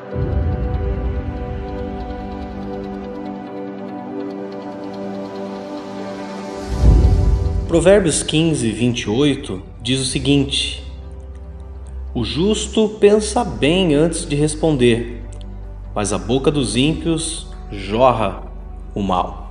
Provérbios 15, 28 diz o seguinte: o justo pensa bem antes de responder, mas a boca dos ímpios jorra o mal.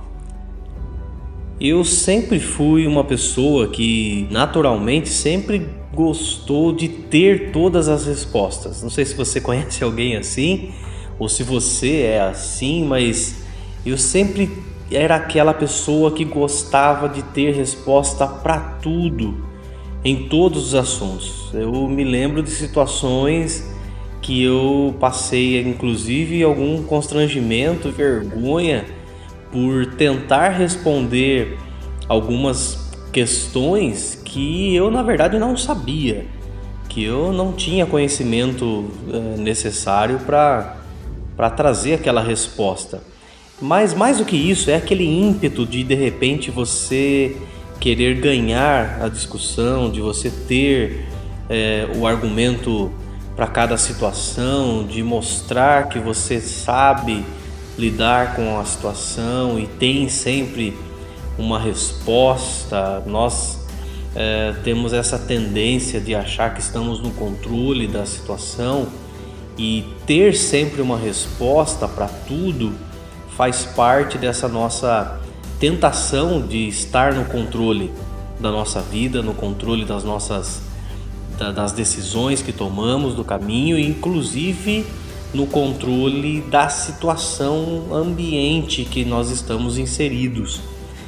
Eu sempre fui uma pessoa que naturalmente sempre gostou de ter todas as respostas. Não sei se você conhece alguém assim, ou se você é assim, mas eu sempre era aquela pessoa que gostava de ter resposta para tudo, em todos os assuntos. Eu me lembro de situações que eu passei, inclusive, algum constrangimento, vergonha, por tentar responder algumas questões que eu, na verdade, não sabia, que eu não tinha conhecimento necessário para trazer aquela resposta. Mas mais do que isso, é aquele ímpeto de repente você querer ganhar a discussão, de você ter o argumento para cada situação, de mostrar que você sabe lidar com a situação e tem sempre uma resposta. Nós temos essa tendência de achar que estamos no controle da situação, e ter sempre uma resposta para tudo faz parte dessa nossa tentação de estar no controle da nossa vida, no controle das decisões que tomamos, do caminho, e inclusive no controle da situação ambiente que nós estamos inseridos.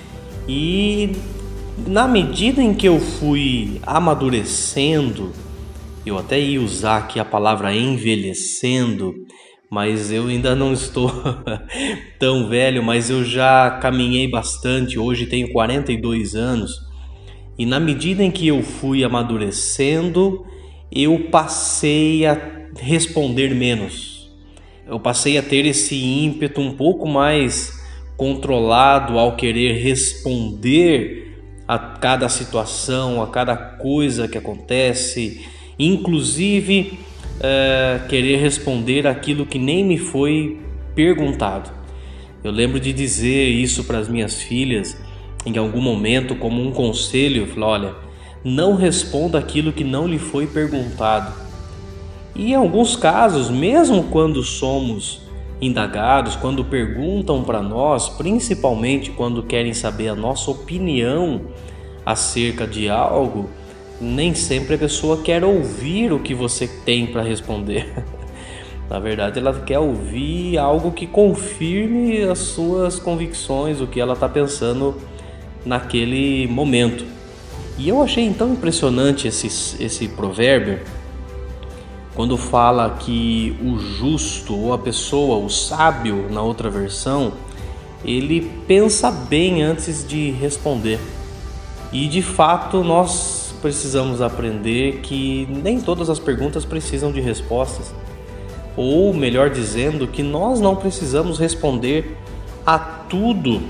E na medida em que eu fui amadurecendo, eu até ia usar aqui a palavra envelhecendo, mas eu ainda não estou tão velho, mas eu já caminhei bastante. Hoje tenho 42 anos, e na medida em que eu fui amadurecendo, eu passei a responder menos. Eu passei a ter esse ímpeto um pouco mais controlado ao querer responder a cada situação, a cada coisa que acontece, inclusive querer responder aquilo que nem me foi perguntado. Eu lembro de dizer isso para as minhas filhas em algum momento como um conselho. Eu falei: olha, não responda aquilo que não lhe foi perguntado. E em alguns casos, mesmo quando somos indagados, quando perguntam para nós, principalmente quando querem saber a nossa opinião acerca de algo, nem sempre a pessoa quer ouvir o que você tem para responder. Na verdade, ela quer ouvir algo que confirme as suas convicções, o que ela está pensando naquele momento. E eu achei então impressionante esse provérbio, quando fala que o justo, ou a pessoa, o sábio, na outra versão, ele pensa bem antes de responder. E de fato nós precisamos aprender que nem todas as perguntas precisam de respostas, ou melhor dizendo, que nós não precisamos responder a tudo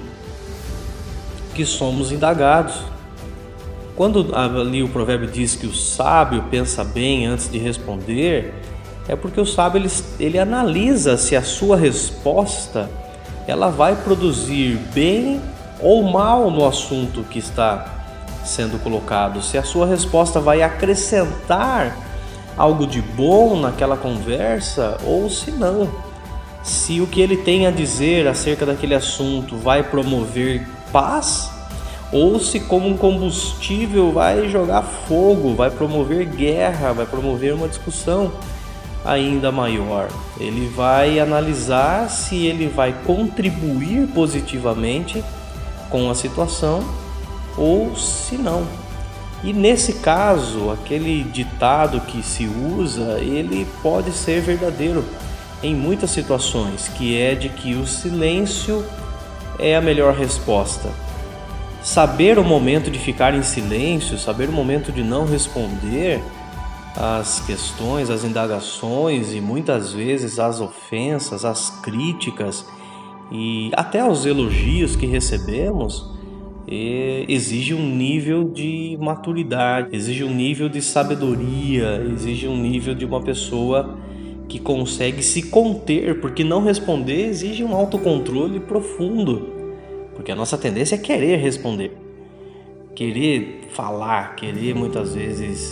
que somos indagados. Quando ali o provérbio diz que o sábio pensa bem antes de responder, é porque o sábio ele analisa se a sua resposta ela vai produzir bem ou mal no assunto que está sendo colocado, se a sua resposta vai acrescentar algo de bom naquela conversa ou se não, se o que ele tem a dizer acerca daquele assunto vai promover paz ou se como um combustível vai jogar fogo, vai promover guerra, vai promover uma discussão ainda maior. Ele vai analisar se ele vai contribuir positivamente com a situação ou se não. E nesse caso, aquele ditado que se usa, ele pode ser verdadeiro em muitas situações, que é de que o silêncio é a melhor resposta. Saber o momento de ficar em silêncio, saber o momento de não responder às questões, às indagações e muitas vezes às ofensas, às críticas e até aos elogios que recebemos, exige um nível de maturidade, exige um nível de sabedoria, exige um nível de uma pessoa que consegue se conter, porque não responder exige um autocontrole profundo, porque a nossa tendência é querer responder, querer falar, querer muitas vezes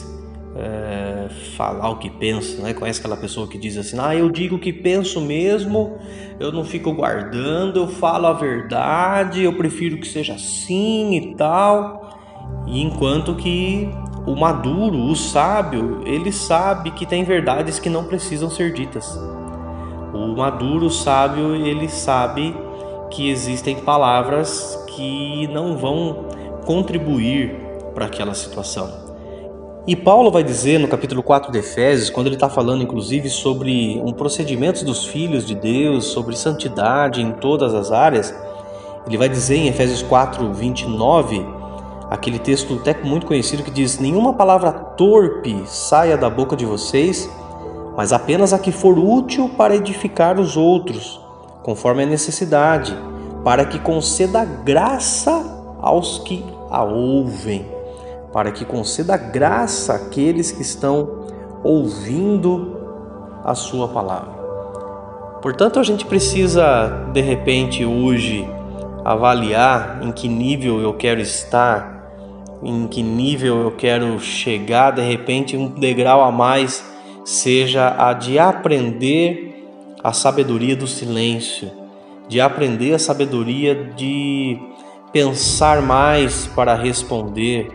falar o que pensa, né? Conhece aquela pessoa que diz assim, eu digo o que penso mesmo, eu não fico guardando, eu falo a verdade, eu prefiro que seja assim e tal. E enquanto que o maduro, o sábio, ele sabe que tem verdades que não precisam ser ditas. O maduro, o sábio, ele sabe que existem palavras que não vão contribuir para aquela situação. E Paulo vai dizer no capítulo 4 de Efésios, quando ele está falando inclusive sobre um procedimento dos filhos de Deus, sobre santidade em todas as áreas, ele vai dizer em Efésios 4, 29, aquele texto até muito conhecido que diz: nenhuma palavra torpe saia da boca de vocês, mas apenas a que for útil para edificar os outros, conforme a necessidade, para que conceda graça aos que a ouvem. Para que conceda graça àqueles que estão ouvindo a sua palavra. Portanto, a gente precisa, de repente, hoje, avaliar em que nível eu quero estar, em que nível eu quero chegar. De repente, um degrau a mais seja a de aprender a sabedoria do silêncio, de aprender a sabedoria de pensar mais para responder.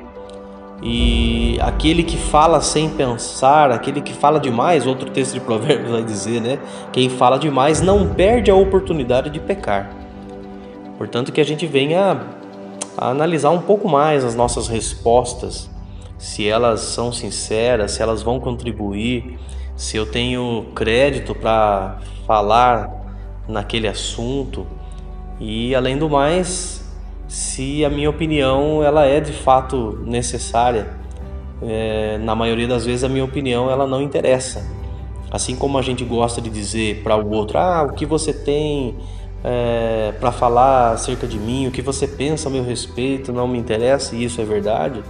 E aquele que fala sem pensar, aquele que fala demais, outro texto de Provérbios vai dizer, né? Quem fala demais não perde a oportunidade de pecar. Portanto, que a gente venha a analisar um pouco mais as nossas respostas, se elas são sinceras, se elas vão contribuir, se eu tenho crédito para falar naquele assunto e, além do mais, se a minha opinião ela é de fato necessária. Na maioria das vezes a minha opinião ela não interessa. Assim como a gente gosta de dizer para o outro, o que você tem para falar acerca de mim, o que você pensa a meu respeito não me interessa, e isso é verdade.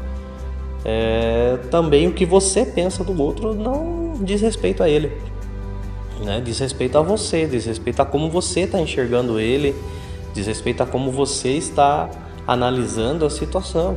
Também o que você pensa do outro não diz respeito a ele, né? Diz respeito a você, diz respeito a como você está enxergando ele, diz respeito a como você está analisando a situação.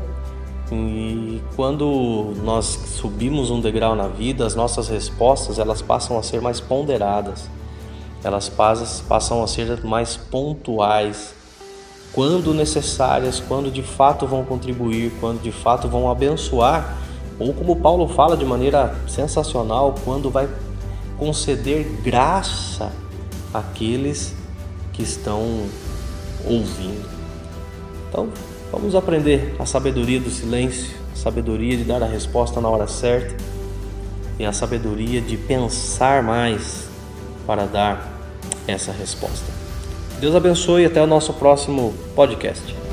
E quando nós subimos um degrau na vida, as nossas respostas elas passam a ser mais ponderadas, elas passam a ser mais pontuais, quando necessárias, quando de fato vão contribuir, quando de fato vão abençoar, ou como Paulo fala de maneira sensacional, quando vai conceder graça àqueles que estão ouvindo. Então, vamos aprender a sabedoria do silêncio, a sabedoria de dar a resposta na hora certa e a sabedoria de pensar mais para dar essa resposta. Deus abençoe e até o nosso próximo podcast.